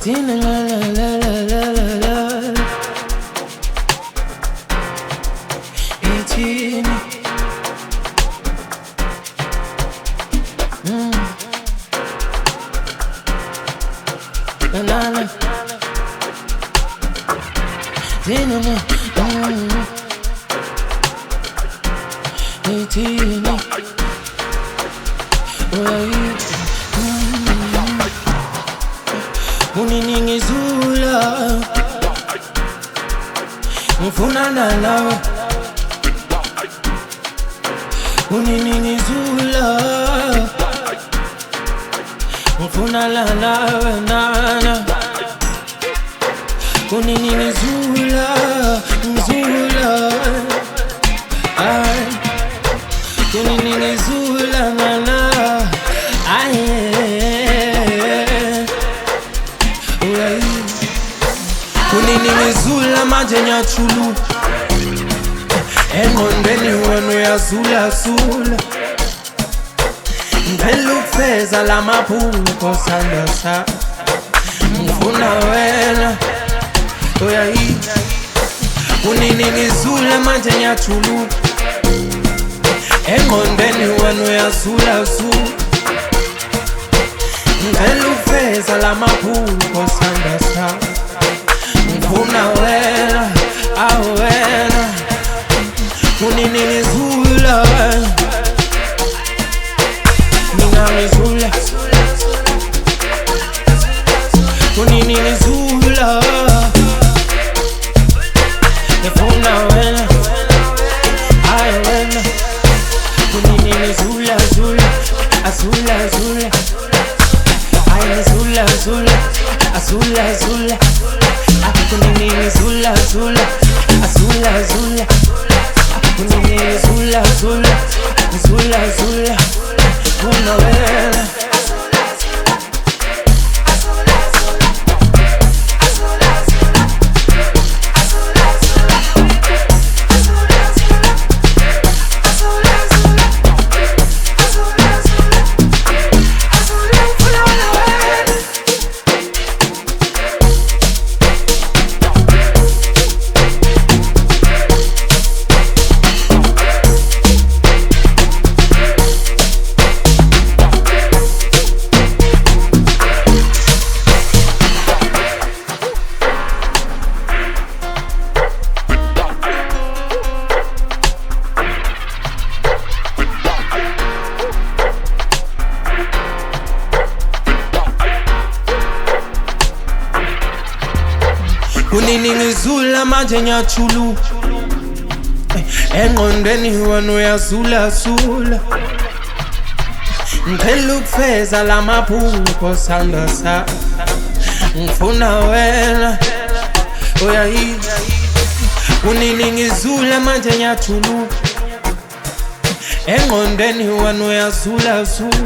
Tina la la la la la la la. Tina. La la la. Tina la. Tina. Uniningizula ngifuna nalawe uniningizula ngifuna nalawe nana uniningizula ngizula ay uniningizula nana ay uniningizula manje nyathulu engqondweni wena uyazula ngicela ukufeza lamaphupho sandasa ngifuna wena uyayitha uniningizula manje nyathulu engqondweni wena uyazula ngicela ukufeza lamaphupho sandasa ngifuna wena awena uniningizula ningangizula uniningizula ngifuna wena awena uniningizula zula azula zula ayizula zula azula zula uniningizula zula azula zula uniningizula zula zula zula una vela uniningizula manje nyathulu engqondweni wena uyazula ngicela ukufeza lamaphupho sandasa ngifuna wena uyayitha uniningizula manje nyathulu engqondweni wena uyazula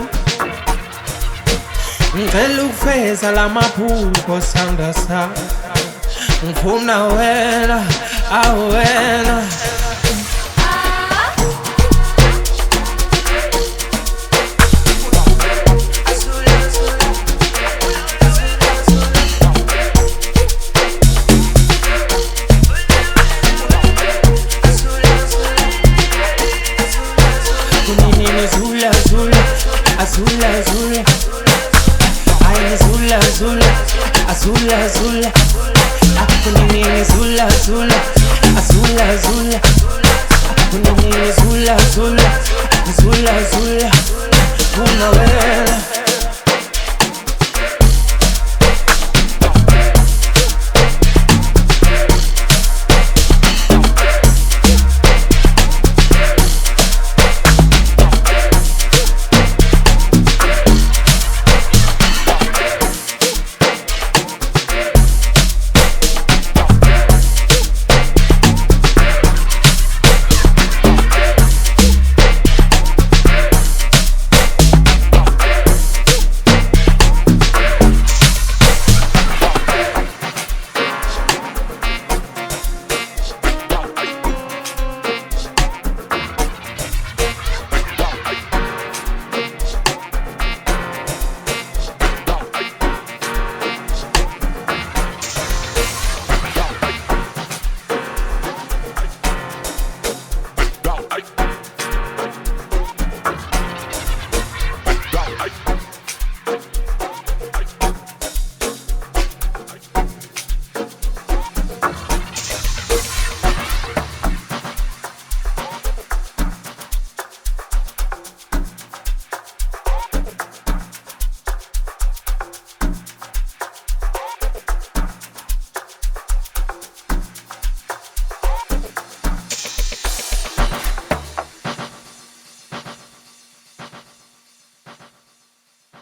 ngicela ukufeza lamaphupho sandasa ngifuna wena awena uniningizula zula azula zula ayizula zula azula zula uniningizula zula azula zula uniningizula zula zula zula una vela